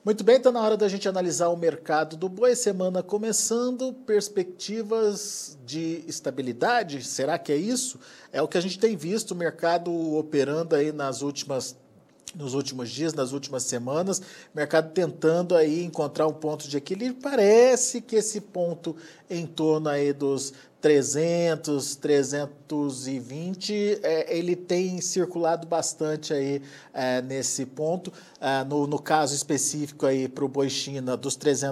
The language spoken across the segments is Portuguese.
Muito bem, está na hora da gente analisar o mercado do boi. Semana começando, perspectivas de estabilidade, será que é isso? É o que a gente tem visto o mercado operando aí nos últimos dias, nas últimas semanas, mercado tentando aí encontrar um ponto de equilíbrio. Parece que esse ponto em torno aí dos 300, 320, ele tem circulado bastante aí nesse ponto. No caso específico aí para o boi China, dos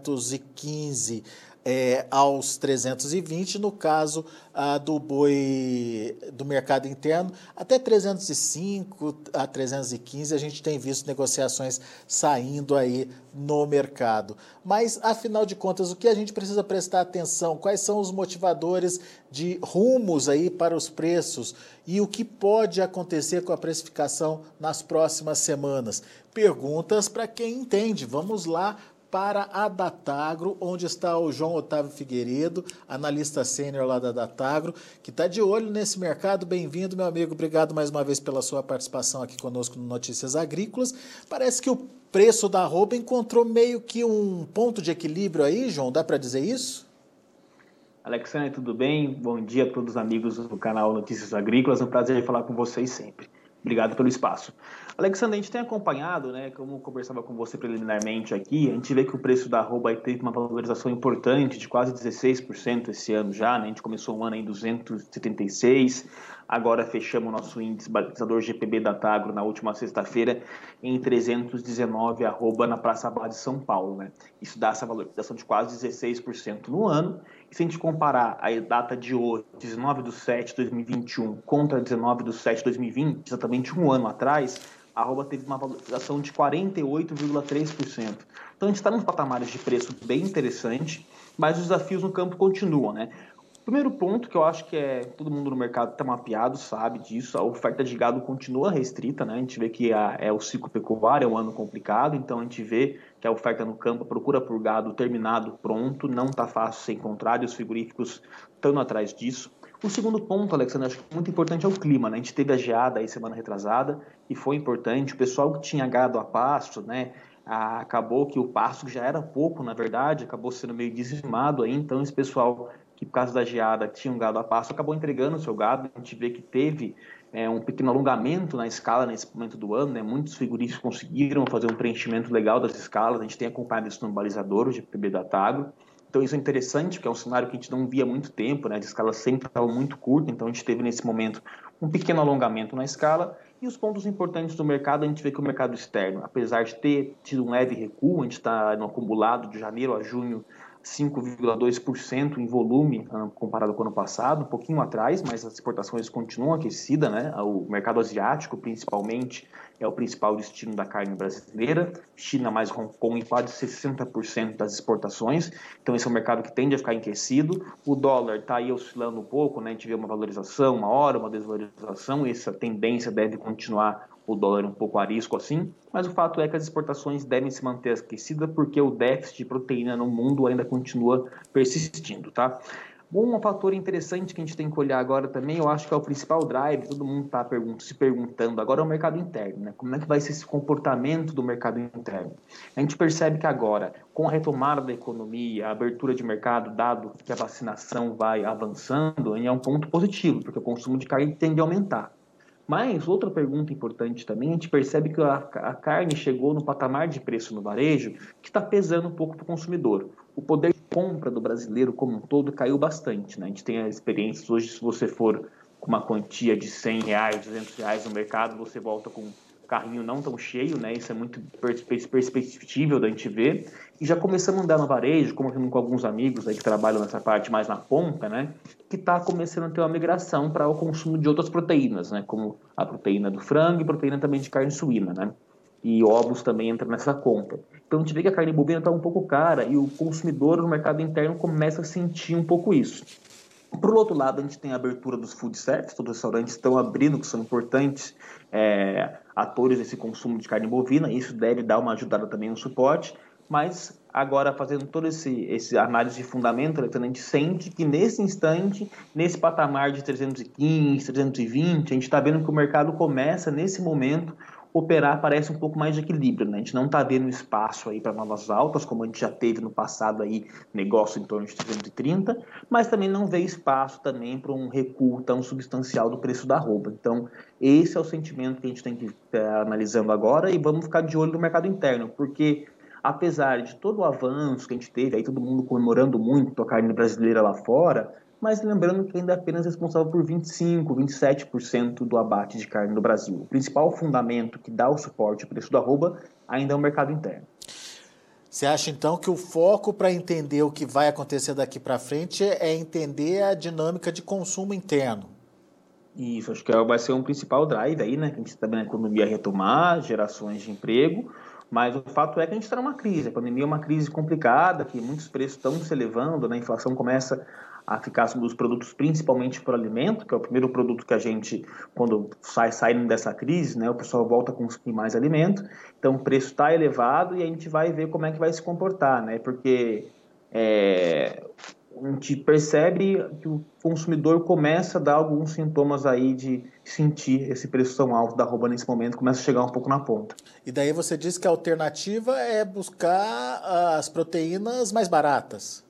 315 aos 320, no caso do boi do mercado interno, até 305 a 315 a gente tem visto negociações saindo aí no mercado. Mas, afinal de contas, o que a gente precisa prestar atenção? Quais são os motivadores de rumos aí para os preços e o que pode acontecer com a precificação nas próximas semanas? Perguntas para quem entende. Vamos lá para a Datagro, onde está o João Otávio Figueiredo, analista sênior lá da Datagro, que está de olho nesse mercado. Bem-vindo, meu amigo. Obrigado mais uma vez pela sua participação aqui conosco no Notícias Agrícolas. Parece que o preço da arroba encontrou meio que um ponto de equilíbrio aí, João. Dá para dizer isso? Alexandre, tudo bem? Bom dia a todos os amigos do canal Notícias Agrícolas. É um prazer falar com vocês sempre. Obrigado pelo espaço. Alexandre, a gente tem acompanhado, né, como eu conversava com você preliminarmente aqui, a gente vê que o preço da arroba teve uma valorização importante de quase 16% esse ano já, né? A gente começou um ano em 276, agora fechamos o nosso índice balizador GPB da Datagro na última sexta-feira em 319 arroba na Praça Abad de São Paulo, né? Isso dá essa valorização de quase 16% no ano. E se a gente comparar a data de hoje, 19/7/2021, contra 19/7/2020, exatamente um ano atrás, a arroba teve uma valorização de 48,3%. Então a gente está nos patamares de preço bem interessante, mas os desafios no campo continuam, né? O primeiro ponto que eu acho que todo mundo no mercado está mapeado, sabe disso, a oferta de gado continua restrita, né? A gente vê que o ciclo pecuário é um ano complicado, então a gente vê que a oferta no campo, a procura por gado terminado, pronto, não está fácil ser encontrado e os frigoríficos estão atrás disso. O segundo ponto, Alexandre, acho que muito importante é o clima, né? A gente teve a geada aí semana retrasada e foi importante. O pessoal que tinha gado a pasto, né? Acabou que o pasto, que já era pouco, na verdade, acabou sendo meio dizimado aí, então esse pessoal que por causa da geada tinha um gado a pasto, acabou entregando o seu gado. A gente vê que teve um pequeno alongamento na escala nesse momento do ano, né? Muitos frigoríficos conseguiram fazer um preenchimento legal das escalas, a gente tem acompanhado isso no balizador, o GPB da Datagro. Então isso é interessante, porque é um cenário que a gente não via há muito tempo, né? A escala sempre estava muito curta, então a gente teve nesse momento um pequeno alongamento na escala. E os pontos importantes do mercado, a gente vê que o mercado externo, apesar de ter tido um leve recuo, a gente está no acumulado de janeiro a junho 5,2% em volume comparado com o ano passado, um pouquinho atrás, mas as exportações continuam aquecidas, né? O mercado asiático, principalmente, é o principal destino da carne brasileira. China mais Hong Kong em quase 60% das exportações. Então esse é um mercado que tende a ficar aquecido. O dólar está aí oscilando um pouco, né? A gente vê uma valorização, uma hora, uma desvalorização. Essa tendência deve continuar, o dólar um pouco a risco assim, mas o fato é que as exportações devem se manter aquecidas porque o déficit de proteína no mundo ainda continua persistindo, tá? Bom, um fator interessante que a gente tem que olhar agora também, eu acho que é o principal drive, todo mundo está se perguntando agora, é o mercado interno, né? Como é que vai ser esse comportamento do mercado interno? A gente percebe que agora, com a retomada da economia, a abertura de mercado, dado que a vacinação vai avançando, é um ponto positivo, porque o consumo de carne tende a aumentar. Mas outra pergunta importante também, a gente percebe que a carne chegou no patamar de preço no varejo que está pesando um pouco para o consumidor. O poder de compra do brasileiro como um todo caiu bastante, né? A gente tem as experiências hoje, se você for com uma quantia de R$100, R$200 no mercado, você volta com carrinho não tão cheio, né? Isso é muito perceptível da gente ver. E já começamos a andar no varejo, conversando com alguns amigos aí que trabalham nessa parte mais na ponta, né? Que está começando a ter uma migração para o consumo de outras proteínas, né? Como a proteína do frango e proteína também de carne suína, né? E ovos também entram nessa conta. Então a gente vê que a carne bovina está um pouco cara e o consumidor no mercado interno começa a sentir um pouco isso. Por outro lado, a gente tem a abertura dos food service, todos os restaurantes estão abrindo, que são importantes atores desse consumo de carne bovina, isso deve dar uma ajudada também no suporte, mas agora fazendo todo esse análise de fundamento, a gente sente que nesse instante, nesse patamar de 315, 320, a gente está vendo que o mercado começa nesse momento operar parece um pouco mais de equilíbrio, né? A gente não está vendo espaço aí para novas altas, como a gente já teve no passado aí, negócio em torno de 330, mas também não vê espaço também para um recuo tão substancial do preço da arroba. Então, esse é o sentimento que a gente tem que estar analisando agora e vamos ficar de olho no mercado interno, porque apesar de todo o avanço que a gente teve, aí todo mundo comemorando muito a carne brasileira lá fora, mas lembrando que ainda é apenas responsável por 25, 27% do abate de carne no Brasil. O principal fundamento que dá o suporte ao preço da arroba ainda é o mercado interno. Você acha então que o foco para entender o que vai acontecer daqui para frente é entender a dinâmica de consumo interno? Isso, acho que vai ser um principal drive aí, né? Que a gente está vendo a economia retomar, gerações de emprego, mas o fato é que a gente está numa crise. A pandemia é uma crise complicada, que muitos preços estão se elevando, né? A inflação começa a ficar sobre os produtos, principalmente por alimento, que é o primeiro produto que a gente, quando saindo dessa crise, né? O pessoal volta a consumir mais alimento, então o preço está elevado e a gente vai ver como é que vai se comportar, né? Porque a gente percebe que o consumidor começa a dar alguns sintomas aí de sentir esse preço tão alto da arroba nesse momento, começa a chegar um pouco na ponta. E daí você diz que a alternativa é buscar as proteínas mais baratas.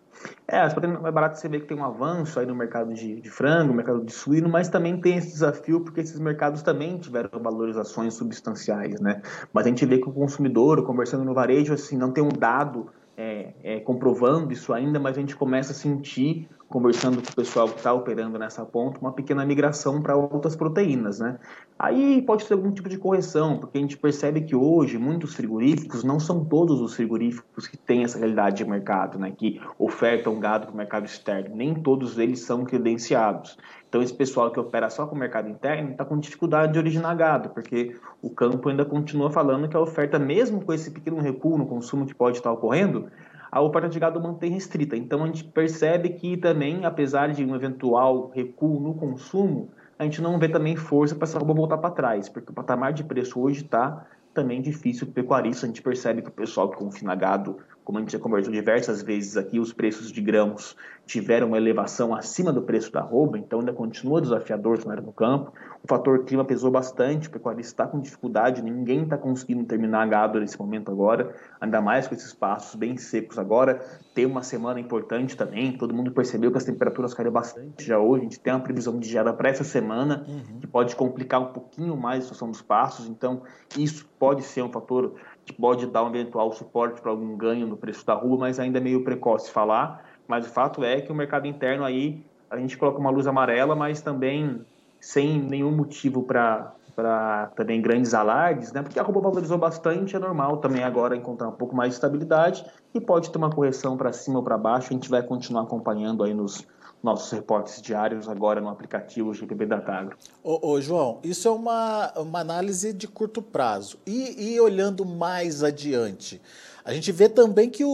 As proteínas mais baratas você vê que tem um avanço aí no mercado de frango, no mercado de suíno, mas também tem esse desafio porque esses mercados também tiveram valorizações substanciais, né? Mas a gente vê que o consumidor, conversando no varejo, assim, não tem um dado comprovando isso ainda, mas a gente começa a sentir, conversando com o pessoal que está operando nessa ponta, uma pequena migração para outras proteínas, né? Aí pode ter algum tipo de correção, porque a gente percebe que hoje muitos frigoríficos, não são todos os frigoríficos que têm essa realidade de mercado, né? Que ofertam gado para o mercado externo, nem todos eles são credenciados. Então esse pessoal que opera só com o mercado interno está com dificuldade de originar gado, porque o campo ainda continua falando que a oferta, mesmo com esse pequeno recuo no consumo que pode estar ocorrendo, a oferta de gado mantém restrita. Então a gente percebe que também, apesar de um eventual recuo no consumo, a gente não vê também força para essa arroba voltar para trás, porque o patamar de preço hoje está também difícil para o pecuarista. A gente percebe que o pessoal que confina gado, como a gente já conversou diversas vezes aqui, os preços de grãos tiveram uma elevação acima do preço da arroba, então ainda continua desafiador se não era no campo. O fator clima pesou bastante, o pecuarista está com dificuldade, ninguém está conseguindo terminar gado nesse momento agora, ainda mais com esses pastos bem secos agora. Tem uma semana importante também, todo mundo percebeu que as temperaturas caíram bastante já hoje, a gente tem uma previsão de geada para essa semana, que pode complicar um pouquinho mais a situação dos pastos, então isso pode ser um fator que pode dar um eventual suporte para algum ganho no preço da rua, mas ainda é meio precoce falar. Mas o fato é que o mercado interno aí, a gente coloca uma luz amarela, mas também sem nenhum motivo para também grandes alardes, né? Porque a arroba valorizou bastante, é normal também agora encontrar um pouco mais de estabilidade e pode ter uma correção para cima ou para baixo. A gente vai continuar acompanhando aí nos nossos reportes diários agora no aplicativo GPB Datagro. Ô, João, isso é uma análise de curto prazo. E olhando mais adiante, a gente vê também que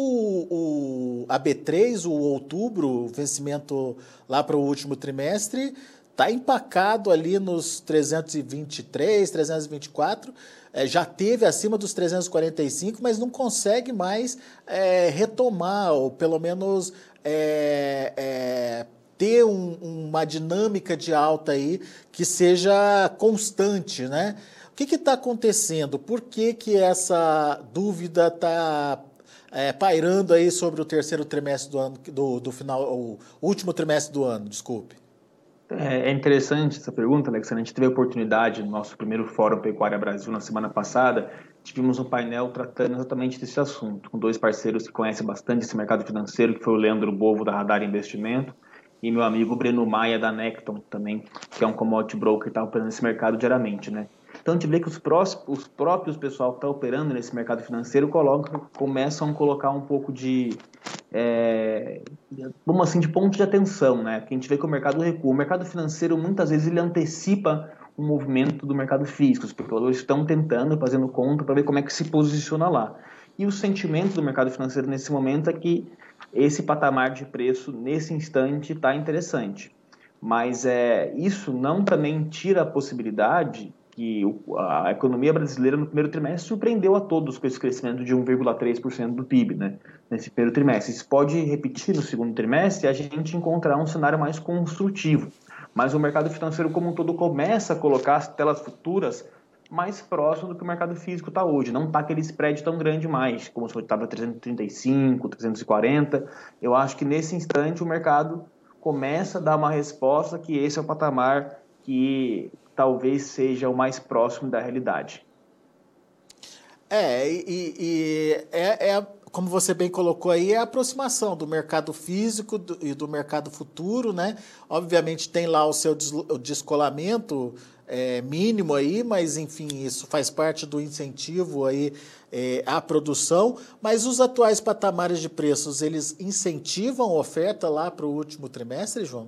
a B3, o outubro, o vencimento lá para o último trimestre, está empacado ali nos 323, 324, já teve acima dos 345, mas não consegue mais retomar, ou pelo menos ter uma dinâmica de alta aí que seja constante, né? O que está acontecendo? Por que essa dúvida está pairando aí sobre o terceiro trimestre do ano, do final, o último trimestre do ano, desculpe? É interessante essa pergunta, Alexandre. A gente teve a oportunidade no nosso primeiro Fórum Pecuária Brasil na semana passada, tivemos um painel tratando exatamente desse assunto, com dois parceiros que conhecem bastante esse mercado financeiro, que foi o Leandro Bovo, da Radar Investimento, e meu amigo Breno Maia, da Necton, também, que é um commodity broker que está operando nesse mercado diariamente, né? Então a gente vê que os próprios pessoal que está operando nesse mercado financeiro começam a colocar um pouco de vamos assim, de ponto de atenção, né? Porque a gente vê que o mercado recua. O mercado financeiro, muitas vezes, ele antecipa o movimento do mercado físico. Os especuladores estão tentando, fazendo conta para ver como é que se posiciona lá. E o sentimento do mercado financeiro nesse momento é que esse patamar de preço, nesse instante, está interessante. Mas isso não também tira a possibilidade que a economia brasileira no primeiro trimestre surpreendeu a todos com esse crescimento de 1,3% do PIB, né, nesse primeiro trimestre. Isso pode repetir no segundo trimestre e a gente encontrar um cenário mais construtivo. Mas o mercado financeiro como um todo começa a colocar as telas futuras mais próximo do que o mercado físico está hoje. Não está aquele spread tão grande mais, como se estava 335, 340. Eu acho que nesse instante o mercado começa a dar uma resposta que esse é o patamar que talvez seja o mais próximo da realidade. Como você bem colocou aí, é a aproximação do mercado físico e do mercado futuro, né? Obviamente tem lá o seu descolamento mínimo aí, mas enfim, isso faz parte do incentivo aí à produção. Mas os atuais patamares de preços, eles incentivam a oferta lá para o último trimestre, João?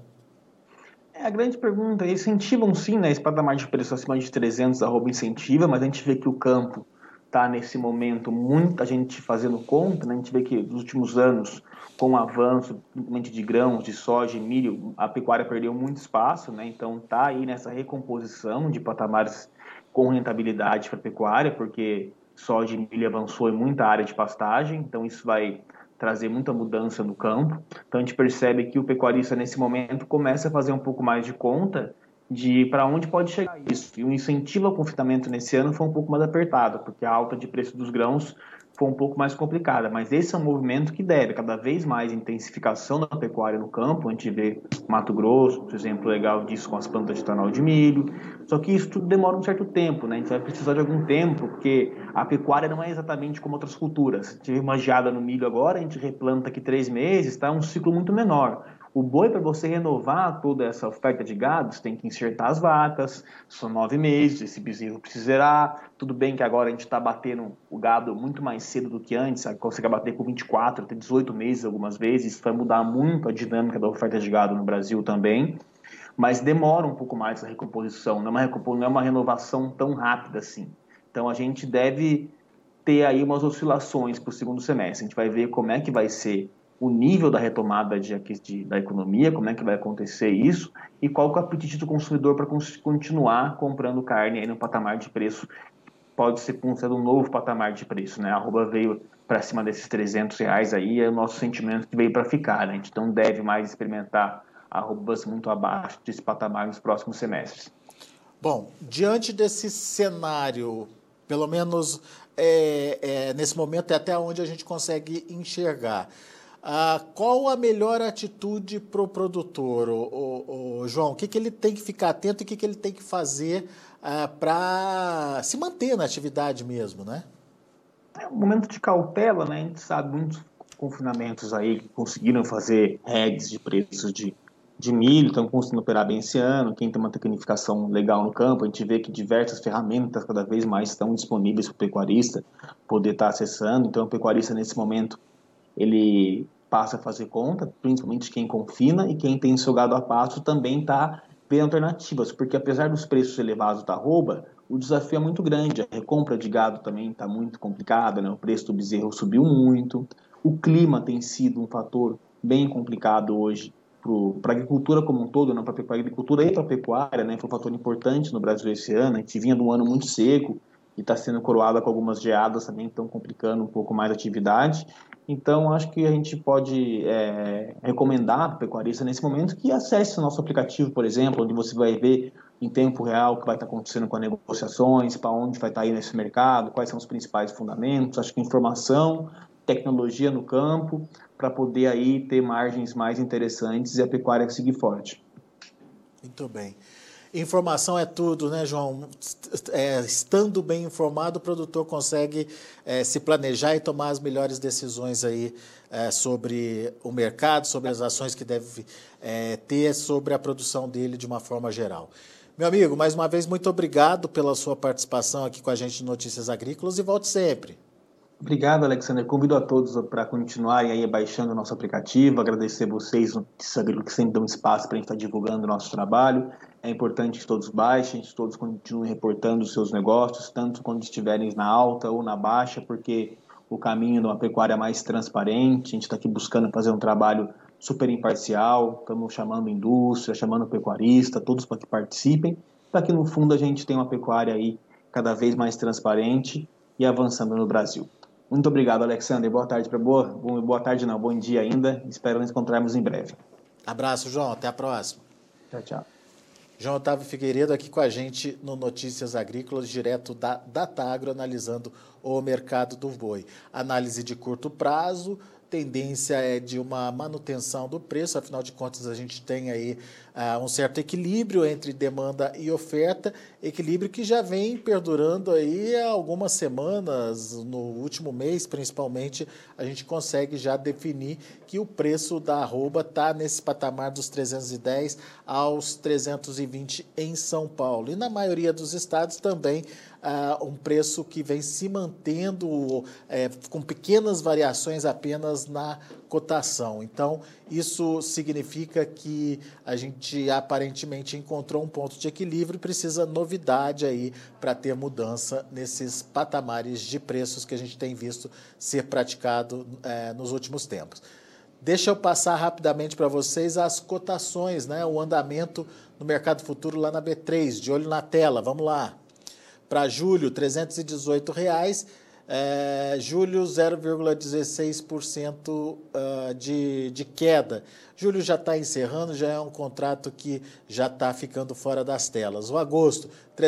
A grande pergunta, incentivam sim, né? Esse patamar de preço acima de 300, incentiva, mas a gente vê que o campo está nesse momento muita gente fazendo conta, né? A gente vê que nos últimos anos, com o avanço principalmente de grãos, de soja e milho, a pecuária perdeu muito espaço, né? Então está aí nessa recomposição de patamares com rentabilidade para a pecuária, porque soja e milho avançou em muita área de pastagem, então isso vai trazer muita mudança no campo. Então a gente percebe que o pecuarista nesse momento começa a fazer um pouco mais de conta de para onde pode chegar isso. E o incentivo ao confinamento nesse ano foi um pouco mais apertado, porque a alta de preço dos grãos foi um pouco mais complicada. Mas esse é um movimento que deve cada vez mais intensificação da pecuária no campo. A gente vê Mato Grosso, por exemplo, legal disso com as plantas de etanol de milho. Só que isso tudo demora um certo tempo, né? A gente vai precisar de algum tempo, porque a pecuária não é exatamente como outras culturas. Tive uma geada no milho agora, a gente replanta aqui 3 meses, tá? Um ciclo muito menor. O boi, para você renovar toda essa oferta de gado, você tem que enxertar as vacas, são 9 meses, esse bezerro precisará. Tudo bem que agora a gente está batendo o gado muito mais cedo do que antes, consegue bater com 24 até 18 meses algumas vezes, isso vai mudar muito a dinâmica da oferta de gado no Brasil também, mas demora um pouco mais essa recomposição, não é uma renovação tão rápida assim. Então a gente deve ter aí umas oscilações para o segundo semestre. A gente vai ver como é que vai ser o nível da retomada da economia, como é que vai acontecer isso e qual que é o apetite do consumidor para continuar comprando carne aí no patamar de preço. Pode ser considerado um novo patamar de preço, né? A arroba veio para cima desses R$ 300 aí, é o nosso sentimento que veio para ficar, né? A gente não deve mais experimentar arrobas muito abaixo desse patamar nos próximos semestres. Bom, diante desse cenário, pelo menos nesse momento é até onde a gente consegue enxergar. Qual a melhor atitude para o produtor, João? O que ele tem que ficar atento e o que ele tem que fazer para se manter na atividade mesmo, né? É um momento de cautela, né? A gente sabe muitos confinamentos aí que conseguiram fazer hedges de preços de milho, estão conseguindo operar bem esse ano. Quem tem uma tecnificação legal no campo, a gente vê que diversas ferramentas cada vez mais estão disponíveis para o pecuarista poder estar acessando. Então, o pecuarista, nesse momento, ele passa a fazer conta, principalmente quem confina e quem tem seu gado a pasto também está vendo alternativas, porque apesar dos preços elevados da arroba, o desafio é muito grande. A recompra de gado também está muito complicada, né? O preço do bezerro subiu muito, o clima tem sido um fator bem complicado hoje para a agricultura como um todo, né? Para a agricultura e para a pecuária, né? Foi um fator importante no Brasil esse ano. A gente vinha de um ano muito seco e está sendo coroada com algumas geadas também que estão complicando um pouco mais a atividade. Então, acho que a gente pode recomendar para o pecuarista nesse momento que acesse o nosso aplicativo, por exemplo, onde você vai ver em tempo real o que vai estar acontecendo com as negociações, para onde vai estar aí nesse mercado, quais são os principais fundamentos. Acho que informação, tecnologia no campo, para poder aí ter margens mais interessantes e a pecuária seguir forte. Muito bem. Informação é tudo, né, João? Estando bem informado, o produtor consegue se planejar e tomar as melhores decisões aí sobre o mercado, sobre as ações que deve ter, sobre a produção dele de uma forma geral. Meu amigo, mais uma vez, muito obrigado pela sua participação aqui com a gente no Notícias Agrícolas e volte sempre. Obrigado, Alexander. Convido a todos para continuarem aí baixando o nosso aplicativo, agradecer vocês, Notícias Agrícolas, que sempre dão espaço para a gente estar divulgando o nosso trabalho. É importante que todos baixem, que todos continuem reportando os seus negócios, tanto quando estiverem na alta ou na baixa, porque o caminho de uma pecuária mais transparente, a gente está aqui buscando fazer um trabalho super imparcial, estamos chamando indústria, chamando pecuarista, todos para que participem, para que no fundo a gente tenha uma pecuária aí cada vez mais transparente e avançando no Brasil. Muito obrigado, Alexander. Boa tarde boa tarde não, bom dia ainda. Espero nos encontrarmos em breve. Abraço, João. Até a próxima. Tchau, tchau. João Otávio Figueiredo aqui com a gente no Notícias Agrícolas, direto da Datagro, analisando o mercado do boi. Análise de curto prazo, tendência é de uma manutenção do preço, afinal de contas a gente tem aí um certo equilíbrio entre demanda e oferta, equilíbrio que já vem perdurando aí há algumas semanas, no último mês principalmente, a gente consegue já definir que o preço da arroba está nesse patamar dos 310 aos 320 em São Paulo. E na maioria dos estados também um preço que vem se mantendo com pequenas variações apenas na cotação. Então, isso significa que a gente aparentemente encontrou um ponto de equilíbrio e precisa novidade aí para ter mudança nesses patamares de preços que a gente tem visto ser praticado nos últimos tempos. Deixa eu passar rapidamente para vocês as cotações, né? O andamento no mercado futuro lá na B3, de olho na tela, vamos lá. Para julho, R$ 318, julho 0,16% de queda. Julho já está encerrando, já é um contrato que já está ficando fora das telas. O agosto, R$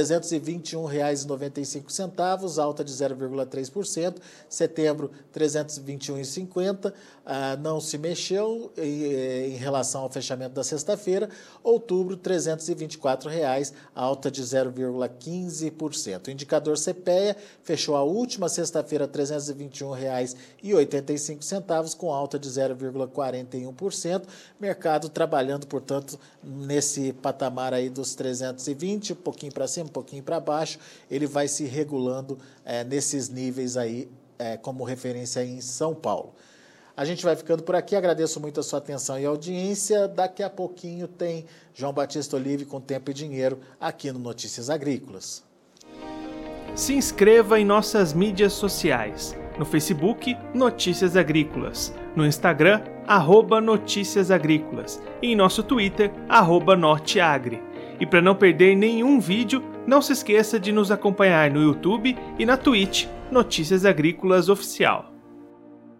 321,95, alta de 0,3%. Setembro, R$ 321,50, não se mexeu em relação ao fechamento da sexta-feira. Outubro, R$ 324, alta de 0,15%. O indicador CPEA fechou a última sexta-feira R$ 321,85, com alta de 0,41%. Mercado trabalhando, portanto, nesse patamar aí dos 320, um pouquinho para cima, um pouquinho para baixo, ele vai se regulando nesses níveis aí, como referência em São Paulo. A gente vai ficando por aqui, agradeço muito a sua atenção e audiência. Daqui a pouquinho tem João Batista Olive com Tempo e Dinheiro aqui no Notícias Agrícolas. Se inscreva em nossas mídias sociais. No Facebook, Notícias Agrícolas. No Instagram, @Notícias Agrícolas. E em nosso Twitter, @Norteagri. E para não perder nenhum vídeo, não se esqueça de nos acompanhar no YouTube e na Twitch, Notícias Agrícolas Oficial.